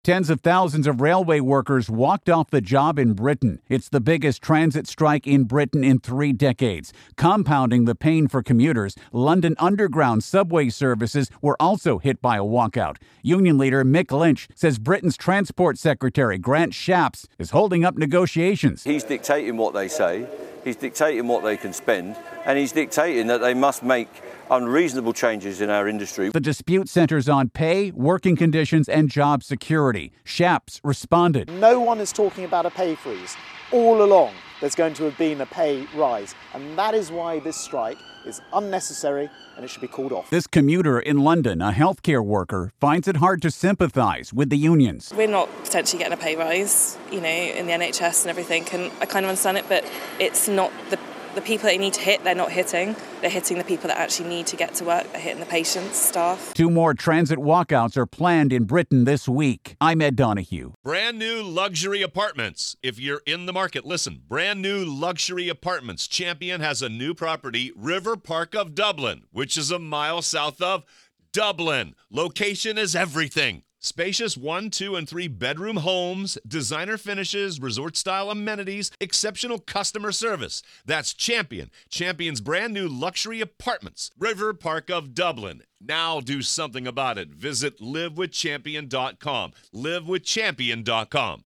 Tens of thousands of railway workers walked off the job in Britain. It's the biggest transit strike in Britain in 3 decades. Compounding the pain for commuters, London Underground subway services were also hit by a walkout. Union leader Mick Lynch says Britain's Transport Secretary Grant Shapps is holding up negotiations. He's dictating what they say, he's dictating what they can spend, and he's dictating that they must make unreasonable changes in our industry. The dispute centers on pay, working conditions, and job security. Shapps responded. No one is talking about a pay freeze. All along, there's going to have been a pay rise, and that is why this strike is unnecessary and it should be called off. This commuter in London, a healthcare worker, finds it hard to sympathise with the unions. We're not potentially getting a pay rise, in the NHS and everything, and I kind of understand it, but it's not the people they need to hit, they're not hitting. They're hitting the people that actually need to get to work. They're hitting the patients, staff. 2 more transit walkouts are planned in Britain this week. I'm Ed Donahue. Brand new luxury apartments. If you're in the market, listen. Brand new luxury apartments. Champion has a new property, River Park of Dublin, which is a mile south of Dublin. Location is everything. Spacious 1, 2, and 3 bedroom homes, designer finishes, resort-style amenities, exceptional customer service. That's Champion. Champion's brand new luxury apartments. River Park of Dublin. Now do something about it. Visit livewithchampion.com. livewithchampion.com.